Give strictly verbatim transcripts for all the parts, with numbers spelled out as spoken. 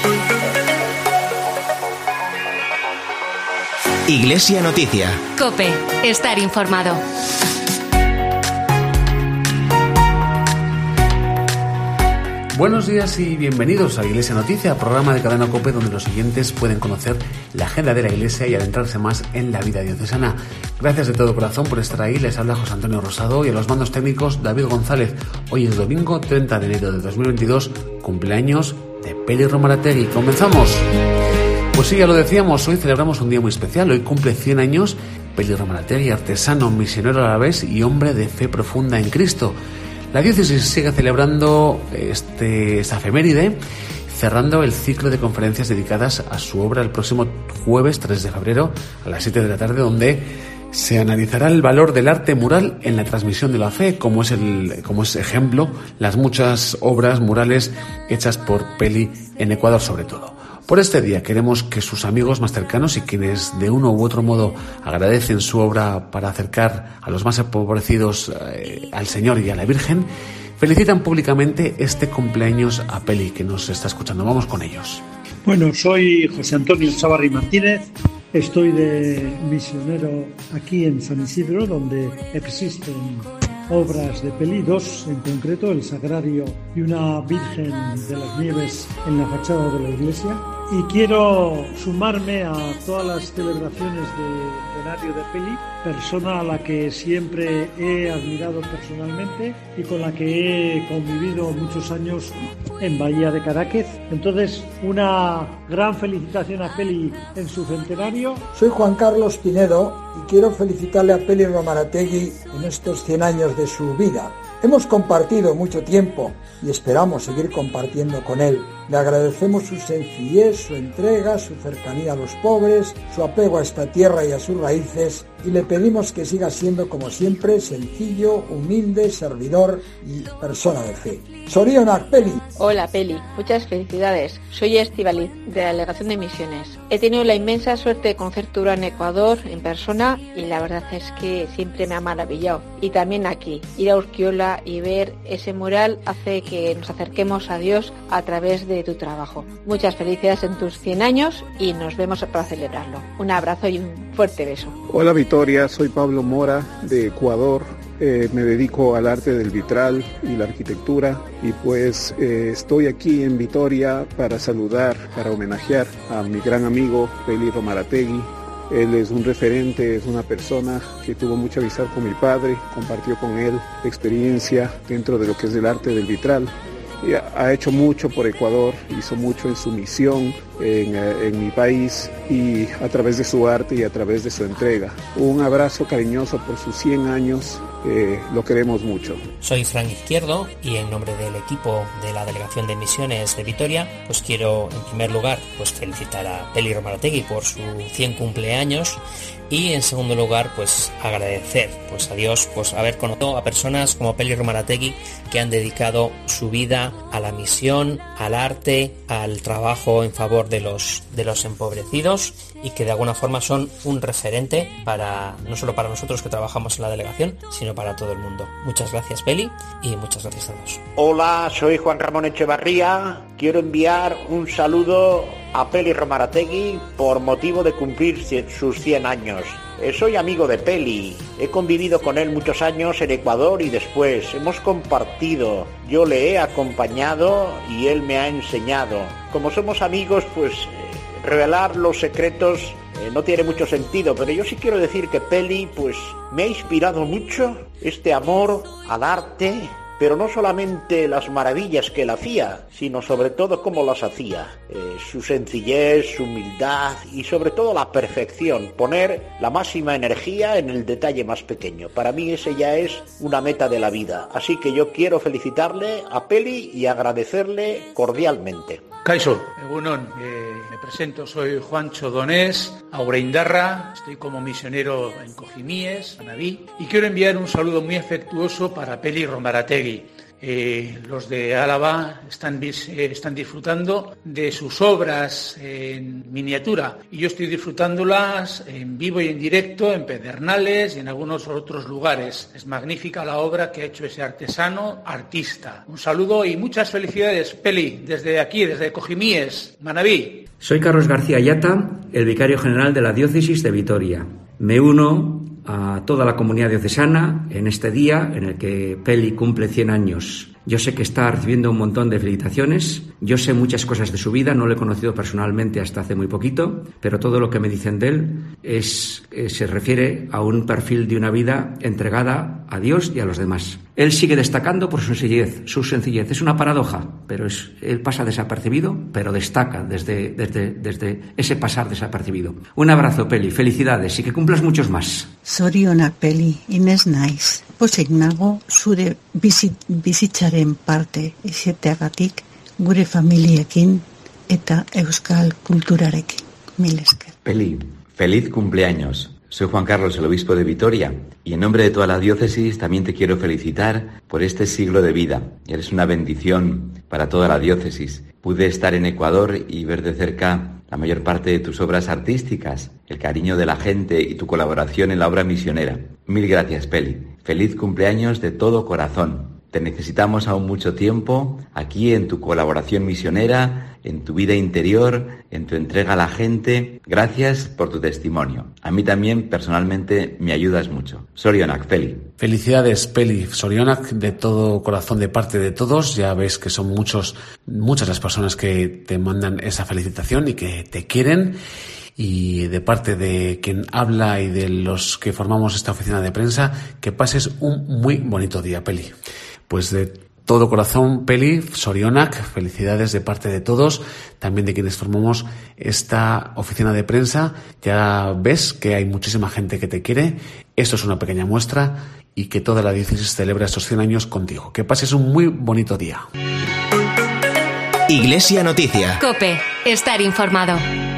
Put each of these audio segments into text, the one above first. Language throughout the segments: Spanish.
Iglesia Noticia. COPE. Estar informado. Buenos días y bienvenidos a Iglesia Noticia, programa de Cadena COPE donde los oyentes pueden conocer la agenda de la Iglesia y adentrarse más en la vida diocesana. Gracias de todo corazón por estar ahí. Les habla José Antonio Rosado y a los mandos técnicos David González. Hoy es domingo treinta de enero de dos mil veintidós, cumpleaños de Peli Romarategui. ¡Comenzamos! Pues sí, ya lo decíamos, hoy celebramos un día muy especial. Hoy cumple cien años Peli Romarategui, artesano, misionero a la vez y hombre de fe profunda en Cristo. La diócesis sigue celebrando este, esta efeméride, cerrando el ciclo de conferencias dedicadas a su obra el próximo jueves tres de febrero a las siete de la tarde, donde se analizará el valor del arte mural en la transmisión de la fe, como es, el, como es ejemplo las muchas obras murales hechas por Peli en Ecuador sobre todo. Por este día queremos que sus amigos más cercanos y quienes de uno u otro modo agradecen su obra para acercar a los más empobrecidos eh, al Señor y a la Virgen, felicitan públicamente este cumpleaños a Peli que nos está escuchando. Vamos con ellos. Bueno, soy José Antonio Chavarri Martínez, estoy de misionero aquí en San Isidro, donde existen obras de Peli, dos en concreto, el Sagrario y una Virgen de las Nieves en la fachada de la iglesia. Y quiero sumarme a todas las celebraciones del centenario de Peli, persona a la que siempre he admirado personalmente y con la que he convivido muchos años en Bahía de Caracas. Entonces, una gran felicitación a Peli en su centenario. Soy Juan Carlos Pinedo y quiero felicitarle a Peli Romarategui en estos cien años de su vida. Hemos compartido mucho tiempo y esperamos seguir compartiendo con él. Le agradecemos su sencillez, su entrega, su cercanía a los pobres, su apego a esta tierra y a sus raíces, y le pedimos que siga siendo como siempre sencillo, humilde, servidor y persona de fe. Zorionak, Peli. Hola Peli, muchas felicidades. Soy Estíbaliz, de la Delegación de Misiones. He tenido la inmensa suerte de conocer tu obra en Ecuador en persona y la verdad es que siempre me ha maravillado. Y también aquí, ir a Urquiola y ver ese mural hace que nos acerquemos a Dios a través de tu trabajo. Muchas felicidades en tus cien años y nos vemos para celebrarlo. Un abrazo y un fuerte beso. Hola Victoria, soy Pablo Mora de Ecuador. Eh, me dedico al arte del vitral y la arquitectura y pues eh, estoy aquí en Vitoria para saludar, para homenajear a mi gran amigo Peli Romarategui. Él es un referente, es una persona que tuvo mucha amistad con mi padre, compartió con él experiencia dentro de lo que es el arte del vitral. Y ha, ha hecho mucho por Ecuador, hizo mucho en su misión en, en mi país y a través de su arte y a través de su entrega. Un abrazo cariñoso por sus cien años, eh, lo queremos mucho. Soy Fran Izquierdo y en nombre del equipo de la Delegación de Misiones de Vitoria, pues quiero en primer lugar pues felicitar a Peli Romarategui por su cien cumpleaños y en segundo lugar pues agradecer pues a Dios pues haber conocido a personas como Peli Romarategui que han dedicado su vida a la misión, al arte, al trabajo en favor de los de los empobrecidos y que de alguna forma son un referente para no solo para nosotros que trabajamos en la delegación, sino para todo el mundo. Muchas gracias Peli y muchas gracias a todos. Hola, soy Juan Ramón Echevarría. Quiero enviar un saludo a Peli Romarategui por motivo de cumplir sus cien años. Soy amigo de Peli, he convivido con él muchos años en Ecuador y después hemos compartido. Yo le he acompañado y él me ha enseñado. Como somos amigos, pues eh, revelar los secretos eh, no tiene mucho sentido, pero yo sí quiero decir que Peli pues me ha inspirado mucho este amor al arte, pero no solamente las maravillas que él hacía, sino sobre todo cómo las hacía. Eh, su sencillez, su humildad y sobre todo la perfección. Poner la máxima energía en el detalle más pequeño. Para mí ese ya es una meta de la vida. Así que yo quiero felicitarle a Peli y agradecerle cordialmente. Kaixo, egunon, eh, me presento, soy Juancho Donés, Aureindarra, estoy como misionero en Cojimíes, Manabí, y quiero enviar un saludo muy afectuoso para Peli Romarategui. Eh, los de Álava están, eh, están disfrutando de sus obras en miniatura y yo estoy disfrutándolas en vivo y en directo en Pedernales y en algunos otros lugares. Es magnífica la obra que ha hecho ese artesano artista. Un saludo y muchas felicidades, Peli, desde aquí, desde Cojimíes, Manabí. Soy Carlos García Ayata, el vicario general de la Diócesis de Vitoria. Me uno a toda la comunidad diocesana en este día en el que Peli cumple cien años. Yo sé que está recibiendo un montón de felicitaciones, yo sé muchas cosas de su vida, no lo he conocido personalmente hasta hace muy poquito, pero todo lo que me dicen de él es, eh, se refiere a un perfil de una vida entregada a Dios y a los demás. Él sigue destacando por su sencillez, su sencillez. Es una paradoja, pero es, él pasa desapercibido, pero destaca desde, desde, desde ese pasar desapercibido. Un abrazo, Peli, felicidades y que cumplas muchos más. Zorionak, Peli, Inés naiz. Pozik nago zure bizit, bizitzaren parte izateagatik gure familiekin eta euskal kulturarekin. Mil esker. Peli, feliz cumpleaños. Soy Juan Carlos, el obispo de Vitoria, y en nombre de toda la diócesis también te quiero felicitar por este siglo de vida. Eres una bendición para toda la diócesis. Pude estar en Ecuador y ver de cerca la mayor parte de tus obras artísticas, el cariño de la gente y tu colaboración en la obra misionera. Mil gracias, Peli. Feliz cumpleaños de todo corazón. Te necesitamos aún mucho tiempo aquí en tu colaboración misionera, en tu vida interior, en tu entrega a la gente. Gracias por tu testimonio. A mí también, personalmente, me ayudas mucho. Zorionak, Peli. Felicidades, Peli. Zorionak, de todo corazón, de parte de todos. Ya ves que son muchos, muchas las personas que te mandan esa felicitación y que te quieren. Y de parte de quien habla y de los que formamos esta oficina de prensa, que pases un muy bonito día, Peli. Pues de todo corazón, Peli, Zorionak, felicidades de parte de todos, también de quienes formamos esta oficina de prensa. Ya ves que hay muchísima gente que te quiere, esto es una pequeña muestra y que toda la diócesis celebra estos cien años contigo. Que pases un muy bonito día. Iglesia Noticia. COPE, estar informado.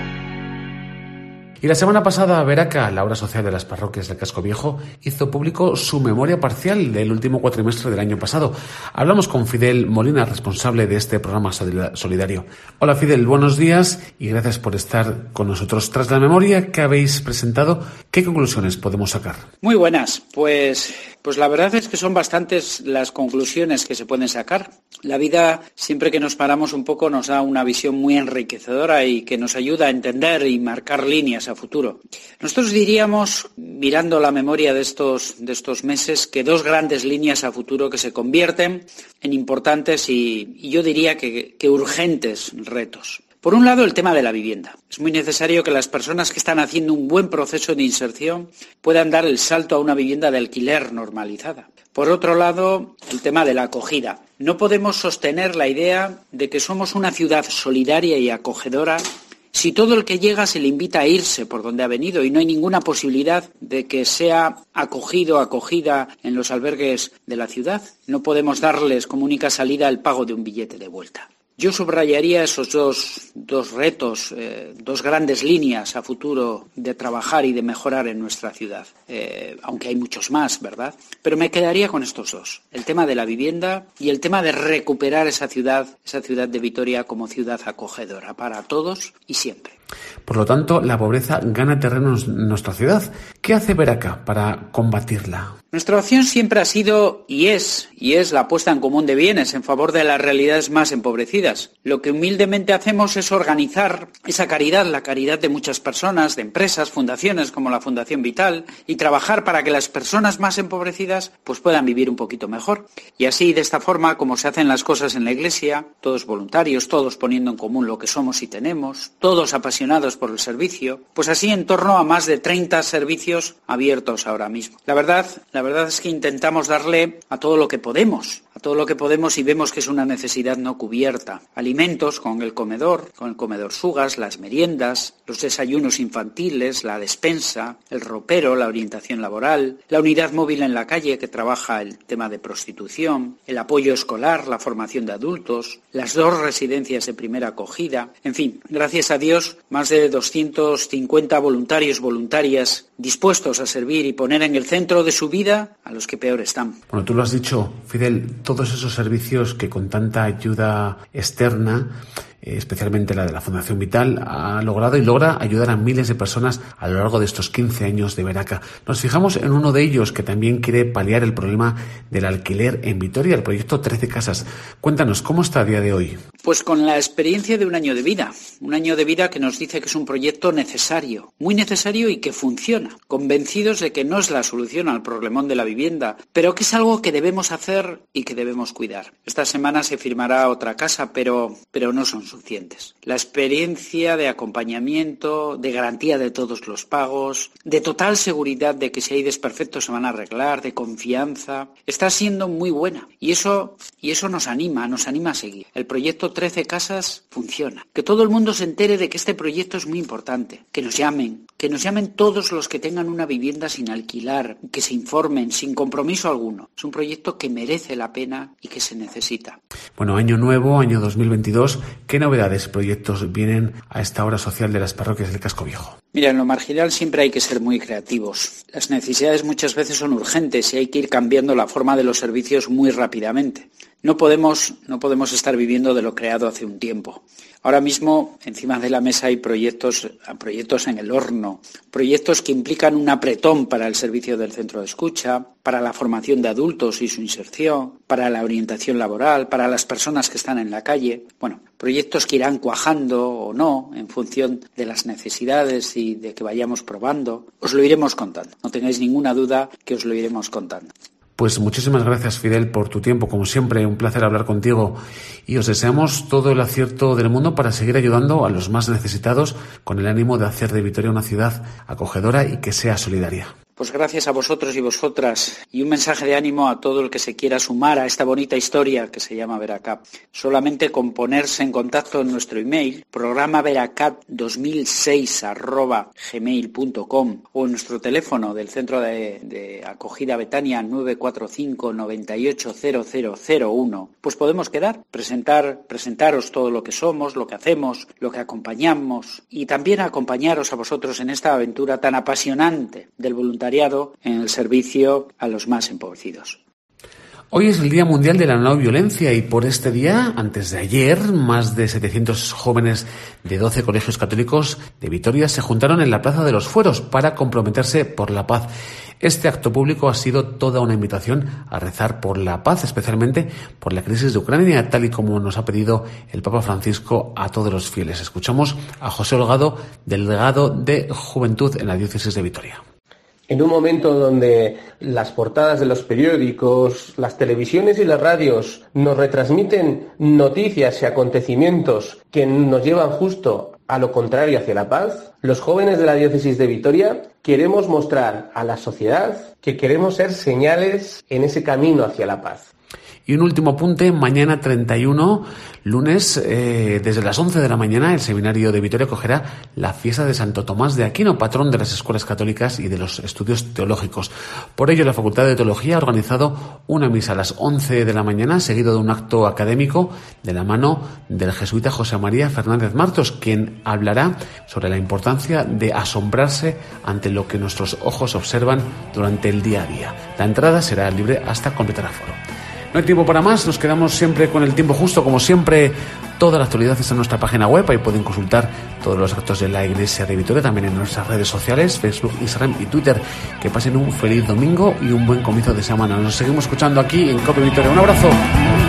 Y la semana pasada, Veraca, la obra social de las parroquias del Casco Viejo, hizo público su memoria parcial del último cuatrimestre del año pasado. Hablamos con Fidel Molina, responsable de este programa solidario. Hola Fidel, buenos días y gracias por estar con nosotros. Tras la memoria que habéis presentado, ¿qué conclusiones podemos sacar? Muy buenas, pues, pues la verdad es que son bastantes las conclusiones que se pueden sacar. La vida, siempre que nos paramos un poco, nos da una visión muy enriquecedora y que nos ayuda a entender y marcar líneas a futuro. Nosotros diríamos, mirando la memoria de estos, de estos meses, que dos grandes líneas a futuro que se convierten en importantes y, y yo diría que, que urgentes retos. Por un lado, el tema de la vivienda. Es muy necesario que las personas que están haciendo un buen proceso de inserción puedan dar el salto a una vivienda de alquiler normalizada. Por otro lado, el tema de la acogida. No podemos sostener la idea de que somos una ciudad solidaria y acogedora si todo el que llega se le invita a irse por donde ha venido y no hay ninguna posibilidad de que sea acogido o acogida en los albergues de la ciudad. No podemos darles como única salida el pago de un billete de vuelta. Yo subrayaría esos dos, dos retos, eh, dos grandes líneas a futuro de trabajar y de mejorar en nuestra ciudad, eh, aunque hay muchos más, ¿verdad? Pero me quedaría con estos dos, el tema de la vivienda y el tema de recuperar esa ciudad, esa ciudad de Vitoria como ciudad acogedora para todos y siempre. Por lo tanto, la pobreza gana terreno en nuestra ciudad. ¿Qué hace Veraca para combatirla? Nuestra opción siempre ha sido y es, y es la puesta en común de bienes en favor de las realidades más empobrecidas. Lo que humildemente hacemos es organizar esa caridad, la caridad de muchas personas, de empresas, fundaciones como la Fundación Vital, y trabajar para que las personas más empobrecidas pues puedan vivir un poquito mejor. Y así, de esta forma, como se hacen las cosas en la Iglesia, todos voluntarios, todos poniendo en común lo que somos y tenemos, todos apasionados por el servicio, pues así en torno a más de treinta servicios abiertos ahora mismo. La verdad, la verdad es que intentamos darle a todo lo que podemos, a todo lo que podemos y vemos que es una necesidad no cubierta. Alimentos con el comedor, con el comedor Sugas, las meriendas, los desayunos infantiles, la despensa, el ropero, la orientación laboral, la unidad móvil en la calle que trabaja el tema de prostitución, el apoyo escolar, la formación de adultos, las dos residencias de primera acogida, en fin, gracias a Dios, más de doscientos cincuenta voluntarios, voluntarias dispuestos a servir y poner en el centro de su vida a los que peor están. Bueno, tú lo has dicho, Fidel, todos esos servicios que con tanta ayuda externa, especialmente la de la Fundación Vital, ha logrado y logra ayudar a miles de personas a lo largo de estos quince años de Veraca. Nos fijamos en uno de ellos que también quiere paliar el problema del alquiler en Vitoria, el proyecto trece Casas. Cuéntanos, ¿cómo está a día de hoy? Pues con la experiencia de un año de vida, un año de vida que nos dice que es un proyecto necesario, muy necesario y que funciona, convencidos de que no es la solución al problemón de la vivienda, pero que es algo que debemos hacer y que debemos cuidar. Esta semana se firmará otra casa, pero, pero no son suficientes. La experiencia de acompañamiento, de garantía de todos los pagos, de total seguridad de que si hay desperfectos se van a arreglar, de confianza, está siendo muy buena y eso, y eso nos anima, nos anima a seguir. El proyecto trece Casas funciona. Que todo el mundo se entere de que este proyecto es muy importante, que nos llamen, que nos llamen todos los que tengan una vivienda sin alquilar, que se informen sin compromiso alguno. Es un proyecto que merece la pena y que se necesita. Bueno, año nuevo, año dos mil veintidós, ¿qué novedades, proyectos vienen a esta obra social de las parroquias del Casco Viejo? Mira, en lo marginal siempre hay que ser muy creativos. Las necesidades muchas veces son urgentes y hay que ir cambiando la forma de los servicios muy rápidamente. No podemos, no podemos estar viviendo de lo creado hace un tiempo. Ahora mismo, encima de la mesa hay proyectos, proyectos en el horno, proyectos que implican un apretón para el servicio del centro de escucha, para la formación de adultos y su inserción, para la orientación laboral, para las personas que están en la calle. Bueno, proyectos que irán cuajando o no en función de las necesidades y de que vayamos probando. Os lo iremos contando. No tengáis ninguna duda que os lo iremos contando. Pues muchísimas gracias, Fidel, por tu tiempo. Como siempre, un placer hablar contigo y os deseamos todo el acierto del mundo para seguir ayudando a los más necesitados con el ánimo de hacer de Vitoria una ciudad acogedora y que sea solidaria. Pues gracias a vosotros y vosotras y un mensaje de ánimo a todo el que se quiera sumar a esta bonita historia que se llama Veracat. Solamente con ponerse en contacto en nuestro email, programa veracat dos mil seis arroba gmail punto com o en nuestro teléfono del centro de, de acogida Betania nueve cuatro cinco nueve ocho cero cero cero uno, pues podemos quedar, presentar, presentaros todo lo que somos, lo que hacemos, lo que acompañamos y también acompañaros a vosotros en esta aventura tan apasionante del voluntariado en el servicio a los más empobrecidos. Hoy es el Día Mundial de la No Violencia y por este día, antes de ayer, más de setecientos jóvenes de doce colegios católicos de Vitoria se juntaron en la Plaza de los Fueros para comprometerse por la paz. Este acto público ha sido toda una invitación a rezar por la paz, especialmente por la crisis de Ucrania, tal y como nos ha pedido el Papa Francisco a todos los fieles. Escuchamos a José Holgado, delegado de Juventud en la Diócesis de Vitoria. En un momento donde las portadas de los periódicos, las televisiones y las radios nos retransmiten noticias y acontecimientos que nos llevan justo a lo contrario hacia la paz, los jóvenes de la Diócesis de Vitoria queremos mostrar a la sociedad que queremos ser señales en ese camino hacia la paz. Y un último apunte, mañana treinta y uno, lunes, eh, desde las once de la mañana, el Seminario de Vitoria acogerá la fiesta de Santo Tomás de Aquino, patrón de las escuelas católicas y de los estudios teológicos. Por ello, la Facultad de Teología ha organizado una misa a las once de la mañana, seguido de un acto académico de la mano del jesuita José María Fernández Martos, quien hablará sobre la importancia de asombrarse ante lo que nuestros ojos observan durante el día a día. La entrada será libre hasta completar aforo. No hay tiempo para más, nos quedamos siempre con el tiempo justo, como siempre. Toda la actualidad está en nuestra página web, ahí pueden consultar todos los actos de la Iglesia de Vitoria, también en nuestras redes sociales, Facebook, Instagram y Twitter. Que pasen un feliz domingo y un buen comienzo de semana. Nos seguimos escuchando aquí en COPE Vitoria. Un abrazo.